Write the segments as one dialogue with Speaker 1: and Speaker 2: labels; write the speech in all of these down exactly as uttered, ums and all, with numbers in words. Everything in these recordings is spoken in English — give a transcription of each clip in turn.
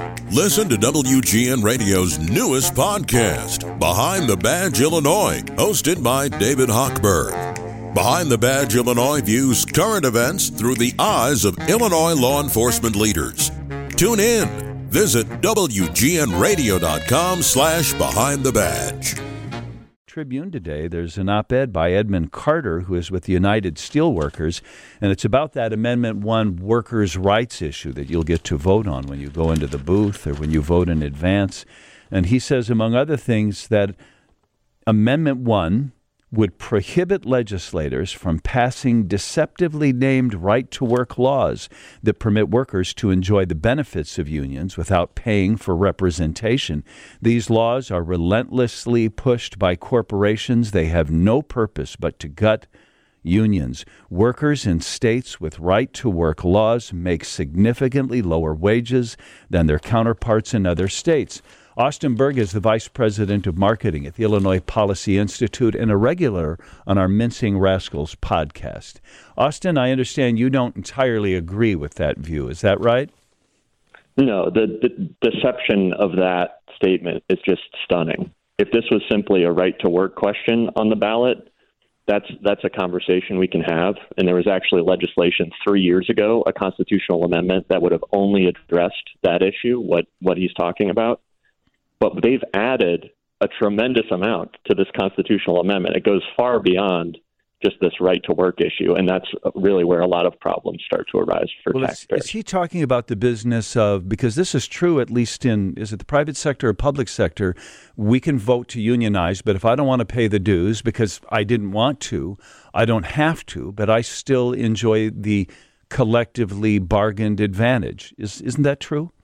Speaker 1: Listen to W G N Radio's newest podcast, Behind the Badge Illinois, hosted by David Hochberg. Behind the Badge Illinois views current events through the eyes of Illinois law enforcement leaders. Tune in. Visit W G N radio dot com slash behind the badge.
Speaker 2: Tribune today, there's an op-ed by Edmund Carter, who is with the United Steelworkers, and it's about that Amendment one workers' rights issue that you'll get to vote on when you go into the booth or when you vote in advance. And he says, among other things, that Amendment one would prohibit legislators from passing deceptively named right-to-work laws that permit workers to enjoy the benefits of unions without paying for representation. These laws are relentlessly pushed by corporations. They have no purpose but to gut unions. Workers in states with right-to-work laws make significantly lower wages than their counterparts in other states. Austin Berg is the Vice President of Marketing at the Illinois Policy Institute and a regular on our Mincing Rascals podcast. Austin, I understand you don't entirely agree with that view. Is that right?
Speaker 3: No, the, the deception of that statement is just stunning. If this was simply a right-to-work question on the ballot, that's that's a conversation we can have. And there was actually legislation three years ago, a constitutional amendment that would have only addressed that issue, what, what he's talking about. But they've added a tremendous amount to this constitutional amendment. It goes far beyond just this right-to-work issue, and that's really where a lot of problems start to arise for
Speaker 2: well,
Speaker 3: taxpayers.
Speaker 2: Is, is he talking about the business of, because this is true at least in, is it the private sector or public sector, we can vote to unionize, but if I don't want to pay the dues because I didn't want to, I don't have to, but I still enjoy the collectively bargained advantage. Is, isn't that true?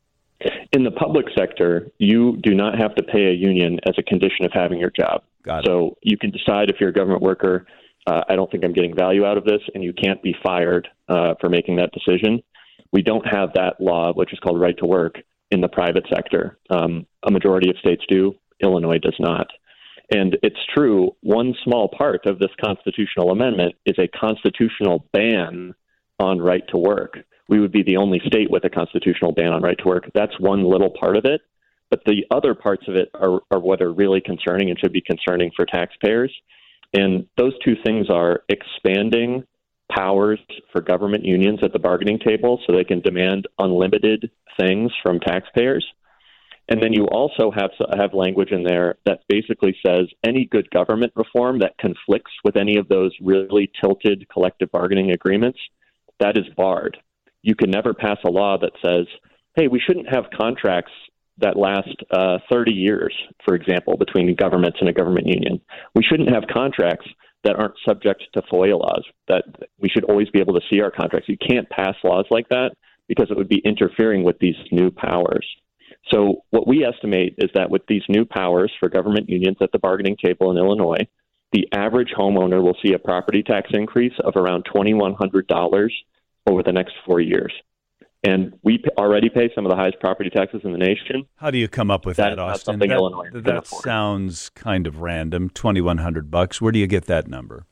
Speaker 3: In the public sector, you do not have to pay a union as a condition of having your job.
Speaker 2: Got it.
Speaker 3: So you can decide if you're a government worker, uh, I don't think I'm getting value out of this, and you can't be fired uh, for making that decision. We don't have that law, which is called right to work, in the private sector. Um, a majority of states do. Illinois does not. And it's true, one small part of this constitutional amendment is a constitutional ban on right to work. We would be the only state with a constitutional ban on right to work. That's one little part of it. But the other parts of it are, are what are really concerning and should be concerning for taxpayers. And those two things are expanding powers for government unions at the bargaining table so they can demand unlimited things from taxpayers. And then you also have have language in there that basically says any good government reform that conflicts with any of those really tilted collective bargaining agreements, that is barred. You can never pass a law that says, hey, we shouldn't have contracts that last uh, thirty years, for example, between governments and a government union. We shouldn't have contracts that aren't subject to FOIA laws, that we should always be able to see our contracts. You can't pass laws like that because it would be interfering with these new powers. So what we estimate is that with these new powers for government unions at the bargaining table in Illinois, the average homeowner will see a property tax increase of around two thousand one hundred dollars over the next four years. And we already pay some of the highest property taxes in the nation.
Speaker 2: How do you come up with that,
Speaker 3: that
Speaker 2: Austin?
Speaker 3: Something
Speaker 2: that
Speaker 3: Illinois
Speaker 2: that,
Speaker 3: can
Speaker 2: that
Speaker 3: afford.
Speaker 2: Sounds kind of random, two thousand one hundred bucks. Where do you get that number?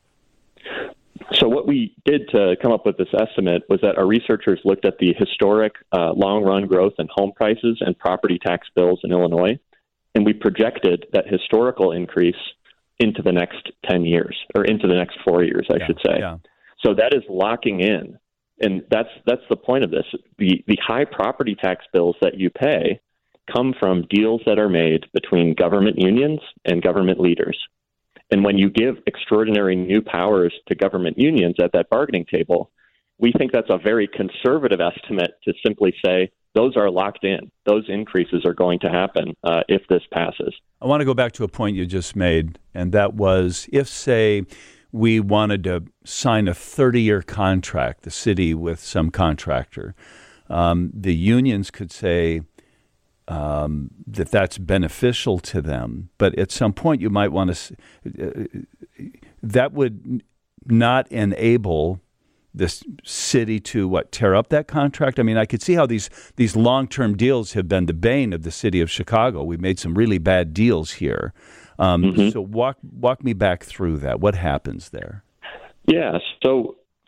Speaker 3: So what we did to come up with this estimate was that our researchers looked at the historic uh, long-run growth in home prices and property tax bills in Illinois, and we projected that historical increase into the next ten years, or into the next four years, I
Speaker 2: yeah,
Speaker 3: should say.
Speaker 2: Yeah.
Speaker 3: So that is locking in. And that's that's the point of this. The the high property tax bills that you pay come from deals that are made between government unions and government leaders. And when you give extraordinary new powers to government unions at that bargaining table, we think that's a very conservative estimate to simply say those are locked in. Those increases are going to happen uh, if this passes.
Speaker 2: I want to go back to a point you just made, and that was if, say, we wanted to sign a thirty-year contract, the city with some contractor, um, the unions could say um, that that's beneficial to them. But at some point you might want to, uh, that would not enable the city to, what, tear up that contract? I mean, I could see how these, these long-term deals have been the bane of the city of Chicago. We made some really bad deals here. Um, mm-hmm. So walk walk me back through that. What happens there?
Speaker 3: Yeah. So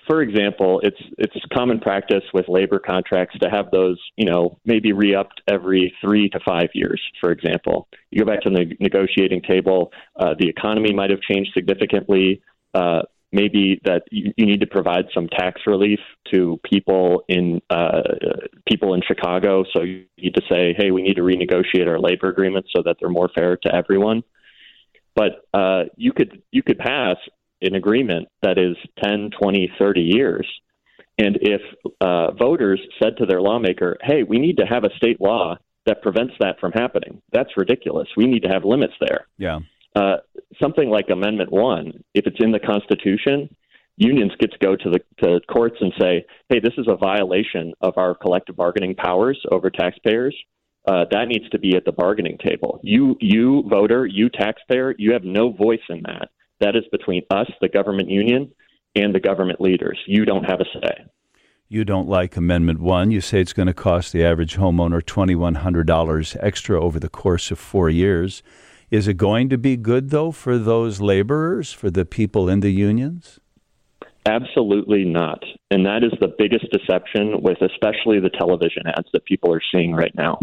Speaker 3: for example, it's it's common practice with labor contracts to have those, you know, maybe re-upped every three to five years, for example. You go back to the negotiating table, uh, the economy might have changed significantly. Uh, maybe that you, you need to provide some tax relief to people in uh, people in Chicago. So you need to say, hey, we need to renegotiate our labor agreements so that they're more fair to everyone. But uh, you could you could pass an agreement that is ten, twenty, thirty years. And if uh, voters said to their lawmaker, hey, we need to have a state law that prevents that from happening, that's ridiculous. We need to have limits there.
Speaker 2: Yeah.
Speaker 3: Uh, something like Amendment one, if it's in the Constitution, unions get to go to the to courts and say, hey, this is a violation of our collective bargaining powers over taxpayers. Uh, that needs to be at the bargaining table. You, you voter, you taxpayer, you have no voice in that. That is between us, the government union, and the government leaders. You don't have a say.
Speaker 2: You don't like Amendment one. You say it's going to cost the average homeowner two thousand one hundred dollars extra over the course of four years. Is it going to be good, though, for those laborers, for the people in the unions?
Speaker 3: Absolutely not. And that is the biggest deception with especially the television ads that people are seeing right now.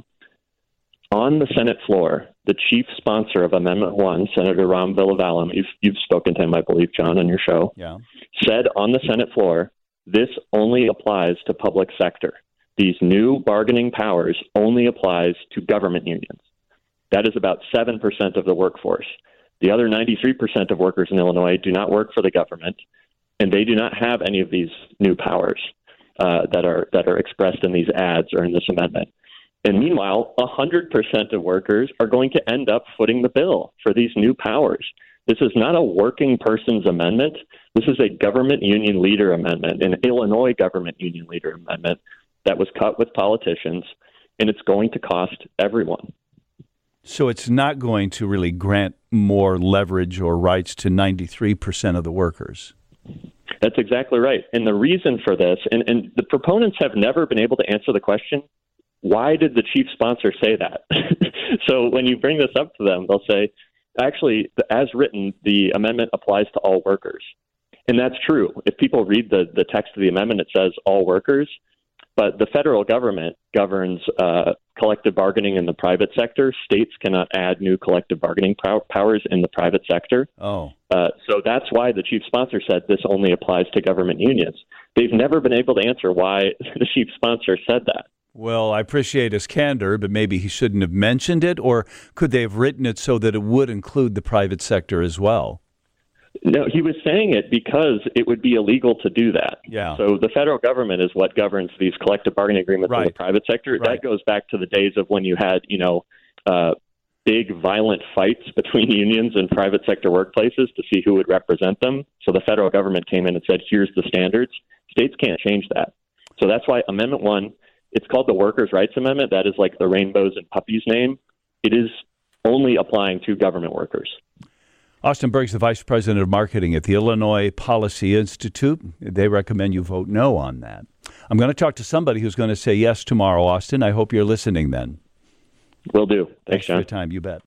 Speaker 3: On the Senate floor, the chief sponsor of Amendment one, Senator Ram Villavalam, you've, you've spoken to him, I believe, John, on your show,
Speaker 2: yeah.
Speaker 3: said on the Senate floor, this only applies to public sector. These new bargaining powers only applies to government unions. That is about seven percent of the workforce. The other ninety-three percent of workers in Illinois do not work for the government, and they do not have any of these new powers uh, that are that are expressed in these ads or in this amendment. And meanwhile, one hundred percent of workers are going to end up footing the bill for these new powers. This is not a working person's amendment. This is a government union leader amendment, an Illinois government union leader amendment that was cut with politicians, and it's going to cost everyone.
Speaker 2: So it's not going to really grant more leverage or rights to ninety-three percent of the workers.
Speaker 3: That's exactly right. And the reason for this, and, and the proponents have never been able to answer the question, why did the chief sponsor say that? So when you bring this up to them, they'll say, actually, as written, the amendment applies to all workers. And that's true. If people read the, the text of the amendment, it says all workers. But the federal government governs uh, collective bargaining in the private sector. States cannot add new collective bargaining pow- powers in the private sector.
Speaker 2: Oh.
Speaker 3: Uh, so that's why the chief sponsor said this only applies to government unions. They've never been able to answer why the chief sponsor said that.
Speaker 2: Well, I appreciate his candor, but maybe he shouldn't have mentioned it, or could they have written it so that it would include the private sector as well?
Speaker 3: No, he was saying it because it would be illegal to do that.
Speaker 2: Yeah.
Speaker 3: So the federal government is what governs these collective bargaining agreements
Speaker 2: Right.
Speaker 3: in the private sector.
Speaker 2: Right.
Speaker 3: That goes back to the days of when you had, you know, uh, big violent fights between unions and private sector workplaces to see who would represent them. So the federal government came in and said, here's the standards. States can't change that. So that's why Amendment one, it's called the Workers' Rights Amendment. That is like the rainbows and puppies name. It is only applying to government workers.
Speaker 2: Austin Berg's the Vice President of Marketing at the Illinois Policy Institute. They recommend you vote no on that. I'm going to talk to somebody who's going to say yes tomorrow, Austin. I hope you're listening then.
Speaker 3: Will do. Thanks,
Speaker 2: Thanks
Speaker 3: John.
Speaker 2: for your time. You bet.